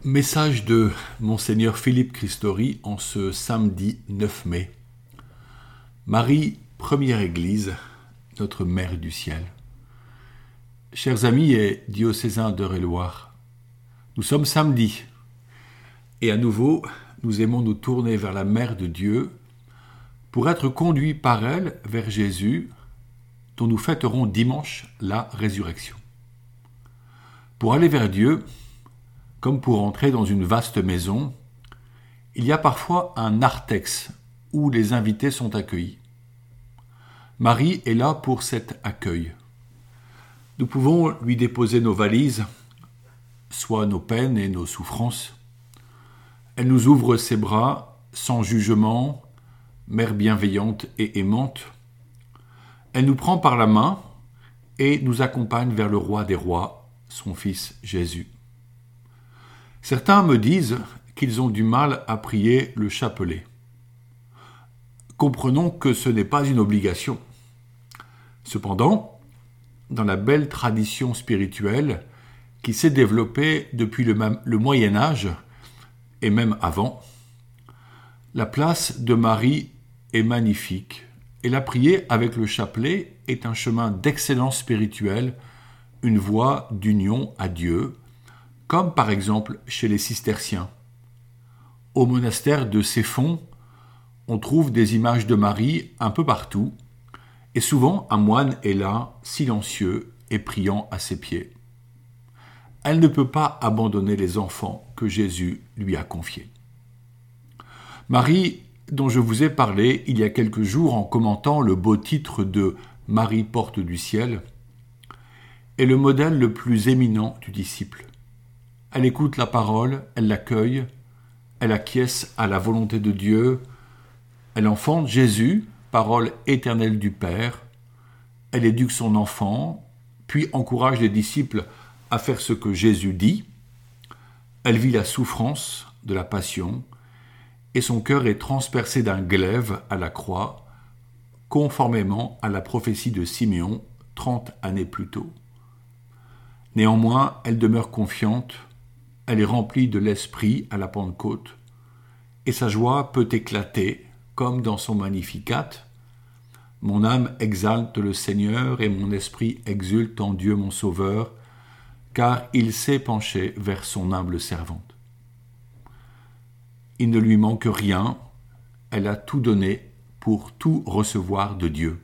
Message de Monseigneur Philippe Christori en ce samedi 9 mai. Marie, première Église, notre Mère du ciel. Chers amis et diocésains d'Eure-et-Loir, nous sommes samedi et à nouveau nous aimons nous tourner vers la Mère de Dieu pour être conduits par elle vers Jésus dont nous fêterons dimanche la résurrection. Pour aller vers Dieu, comme pour entrer dans une vaste maison, il y a parfois un narthex où les invités sont accueillis. Marie est là pour cet accueil. Nous pouvons lui déposer nos valises, soit nos peines et nos souffrances. Elle nous ouvre ses bras sans jugement, mère bienveillante et aimante. Elle nous prend par la main et nous accompagne vers le roi des rois, son fils Jésus. Certains me disent qu'ils ont du mal à prier le chapelet. Comprenons que ce n'est pas une obligation. Cependant, dans la belle tradition spirituelle qui s'est développée depuis le Moyen Âge et même avant, la place de Marie est magnifique et la prier avec le chapelet est un chemin d'excellence spirituelle, une voie d'union à Dieu, comme par exemple chez les cisterciens. Au monastère de Céphon, on trouve des images de Marie un peu partout, et souvent un moine est là, silencieux et priant à ses pieds. Elle ne peut pas abandonner les enfants que Jésus lui a confiés. Marie, dont je vous ai parlé il y a quelques jours en commentant le beau titre de « Marie porte du ciel », est le modèle le plus éminent du disciple. Elle écoute la parole, elle l'accueille, elle acquiesce à la volonté de Dieu, elle enfante Jésus, parole éternelle du Père, elle éduque son enfant, puis encourage les disciples à faire ce que Jésus dit, elle vit la souffrance de la passion, et son cœur est transpercé d'un glaive à la croix, conformément à la prophétie de Siméon 30 années plus tôt. Néanmoins, elle demeure confiante, elle est remplie de l'esprit à la Pentecôte, et sa joie peut éclater, comme dans son Magnificat. Mon âme exalte le Seigneur et mon esprit exulte en Dieu mon Sauveur, car il s'est penché vers son humble servante. Il ne lui manque rien, elle a tout donné pour tout recevoir de Dieu.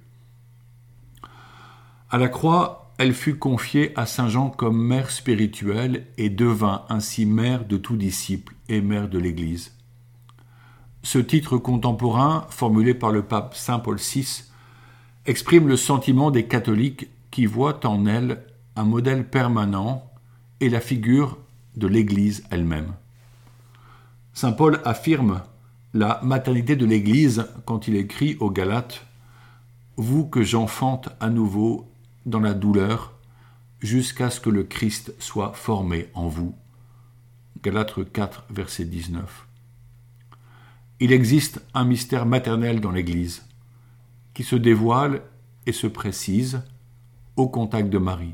À la croix, elle fut confiée à Saint Jean comme mère spirituelle et devint ainsi mère de tout disciple et mère de l'Église. Ce titre contemporain, formulé par le pape Saint Paul VI, exprime le sentiment des catholiques qui voient en elle un modèle permanent et la figure de l'Église elle-même. Saint Paul affirme la maternité de l'Église quand il écrit aux Galates « Vous que j'enfante à nouveau dans la douleur, jusqu'à ce que le Christ soit formé en vous. » Galates 4, verset 19. Il existe un mystère maternel dans l'Église, qui se dévoile et se précise au contact de Marie.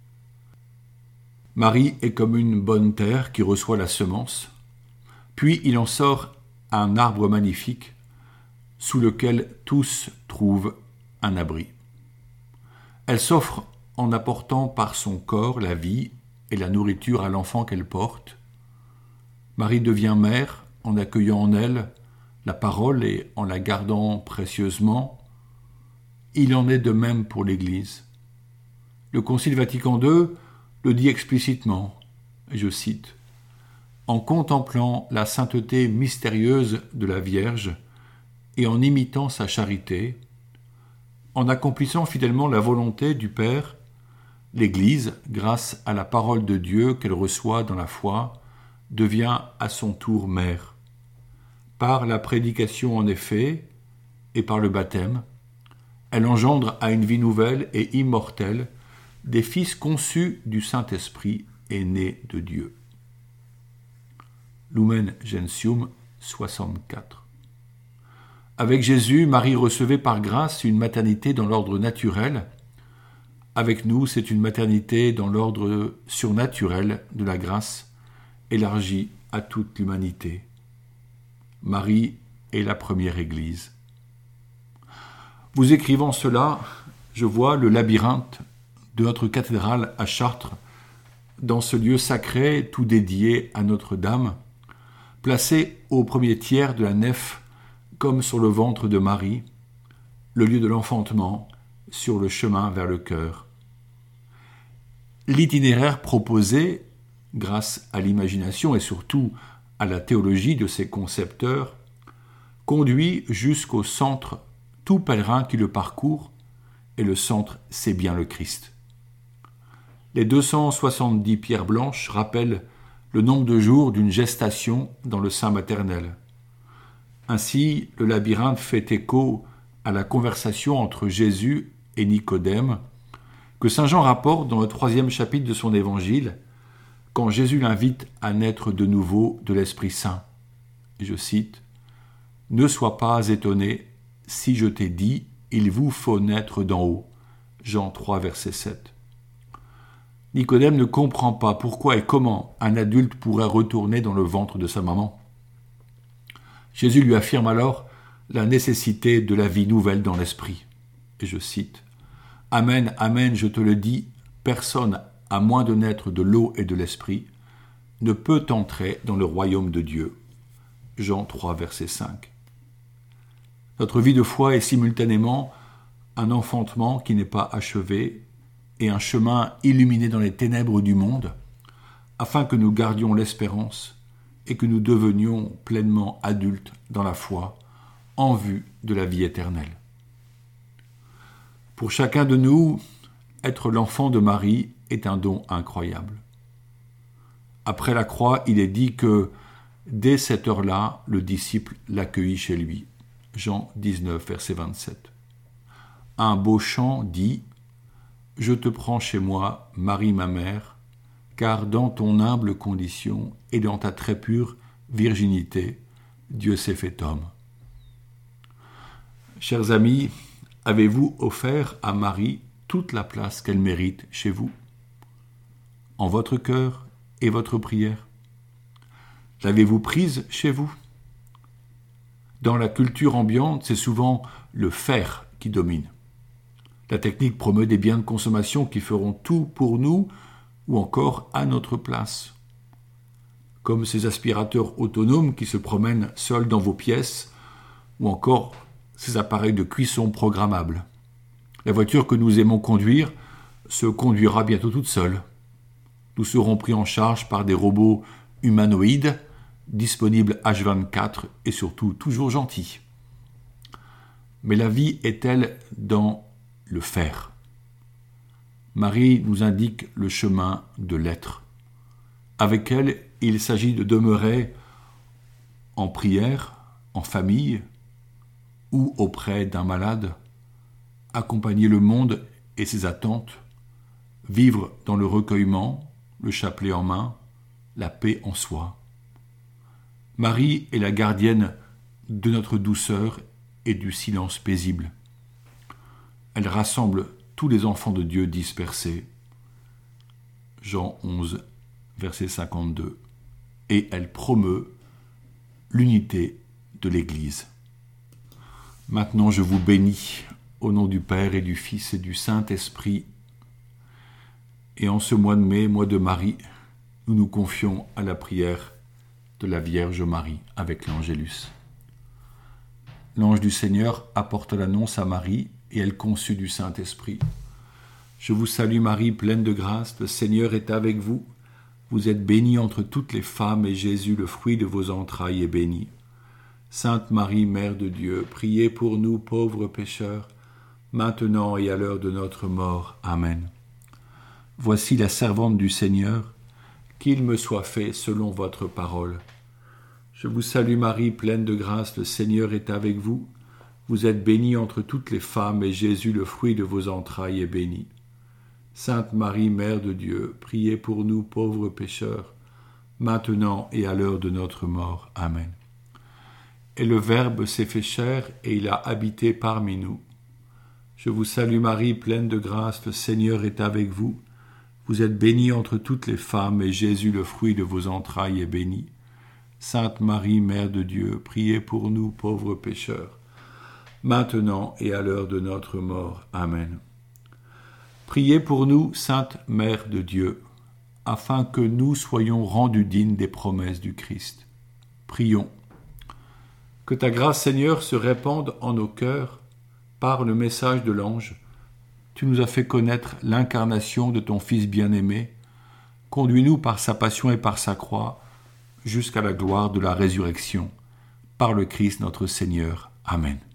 Marie est comme une bonne terre qui reçoit la semence, puis il en sort un arbre magnifique, sous lequel tous trouvent un abri. Elle s'offre en apportant par son corps la vie et la nourriture à l'enfant qu'elle porte. Marie devient mère en accueillant en elle la parole et en la gardant précieusement. Il en est de même pour l'Église. Le Concile Vatican II le dit explicitement, je cite, « En contemplant la sainteté mystérieuse de la Vierge et en imitant sa charité, en accomplissant fidèlement la volonté du Père, l'Église, grâce à la parole de Dieu qu'elle reçoit dans la foi, devient à son tour mère. Par la prédication en effet, et par le baptême, elle engendre à une vie nouvelle et immortelle des fils conçus du Saint-Esprit et nés de Dieu. » Lumen Gentium 64. Avec Jésus, Marie recevait par grâce une maternité dans l'ordre naturel. Avec nous, c'est une maternité dans l'ordre surnaturel de la grâce élargie à toute l'humanité. Marie est la première Église. Vous écrivant cela, je vois le labyrinthe de notre cathédrale à Chartres, dans ce lieu sacré tout dédié à Notre-Dame, placé au premier tiers de la nef comme sur le ventre de Marie, le lieu de l'enfantement sur le chemin vers le cœur. L'itinéraire proposé, grâce à l'imagination et surtout à la théologie de ses concepteurs, conduit jusqu'au centre tout pèlerin qui le parcourt, et le centre, c'est bien le Christ. Les 270 pierres blanches rappellent le nombre de jours d'une gestation dans le sein maternel. Ainsi, le labyrinthe fait écho à la conversation entre Jésus et Nicodème, que saint Jean rapporte dans le 3e chapitre de son évangile, quand Jésus l'invite à naître de nouveau de l'Esprit Saint. Et je cite, « Ne sois pas étonné si je t'ai dit, il vous faut naître d'en haut. » Jean 3, verset 7. Nicodème ne comprend pas pourquoi et comment un adulte pourrait retourner dans le ventre de sa maman. Jésus lui affirme alors la nécessité de la vie nouvelle dans l'esprit. Et je cite, « Amen, amen, je te le dis, personne, à moins de naître de l'eau et de l'esprit, ne peut entrer dans le royaume de Dieu. » Jean 3, verset 5. Notre vie de foi est simultanément un enfantement qui n'est pas achevé et un chemin illuminé dans les ténèbres du monde, afin que nous gardions l'espérance et que nous devenions pleinement adultes dans la foi, en vue de la vie éternelle. Pour chacun de nous, être l'enfant de Marie est un don incroyable. Après la croix, il est dit que, dès cette heure-là, le disciple l'accueillit chez lui. Jean 19, verset 27. Un beau chant dit « Je te prends chez moi, Marie ma mère, car dans ton humble condition et dans ta très pure virginité, Dieu s'est fait homme. » Chers amis, avez-vous offert à Marie toute la place qu'elle mérite chez vous, en votre cœur et votre prière? L'avez-vous prise chez vous? Dans la culture ambiante, c'est souvent le faire qui domine. La technique promeut des biens de consommation qui feront tout pour nous ou encore à notre place. Comme ces aspirateurs autonomes qui se promènent seuls dans vos pièces ou encore ces appareils de cuisson programmables. La voiture que nous aimons conduire se conduira bientôt toute seule. Nous serons pris en charge par des robots humanoïdes, disponibles H24 et surtout toujours gentils. Mais la vie est-elle dans le faire? Marie nous indique le chemin de l'être. Avec elle, il s'agit de demeurer en prière, en famille ou auprès d'un malade, accompagner le monde et ses attentes, vivre dans le recueillement, le chapelet en main, la paix en soi. Marie est la gardienne de notre douceur et du silence paisible. Elle rassemble tous les enfants de Dieu dispersés. Jean 11, verset 52. Et elle promeut l'unité de l'Église. Maintenant je vous bénis au nom du Père et du Fils et du Saint-Esprit. Et en ce mois de mai, mois de Marie, nous nous confions à la prière de la Vierge Marie avec l'Angélus. L'ange du Seigneur apporte l'annonce à Marie et elle conçut du Saint-Esprit. Je vous salue Marie, pleine de grâce, le Seigneur est avec vous. Vous êtes bénie entre toutes les femmes et Jésus, le fruit de vos entrailles, est béni. Sainte Marie, Mère de Dieu, priez pour nous pauvres pécheurs, maintenant et à l'heure de notre mort. Amen. Voici la servante du Seigneur, qu'il me soit fait selon votre parole. Je vous salue Marie, pleine de grâce, le Seigneur est avec vous. Vous êtes bénie entre toutes les femmes, et Jésus, le fruit de vos entrailles, est béni. Sainte Marie, Mère de Dieu, priez pour nous pauvres pécheurs, maintenant et à l'heure de notre mort. Amen. Et le Verbe s'est fait chair, et il a habité parmi nous. Je vous salue Marie, pleine de grâce, le Seigneur est avec vous. Vous êtes bénie entre toutes les femmes, et Jésus, le fruit de vos entrailles, est béni. Sainte Marie, Mère de Dieu, priez pour nous, pauvres pécheurs, maintenant et à l'heure de notre mort. Amen. Priez pour nous, Sainte Mère de Dieu, afin que nous soyons rendus dignes des promesses du Christ. Prions. Que ta grâce, Seigneur, se répande en nos cœurs par le message de l'ange. Tu nous as fait connaître l'incarnation de ton Fils bien-aimé. Conduis-nous par sa passion et par sa croix jusqu'à la gloire de la résurrection. Par le Christ notre Seigneur. Amen.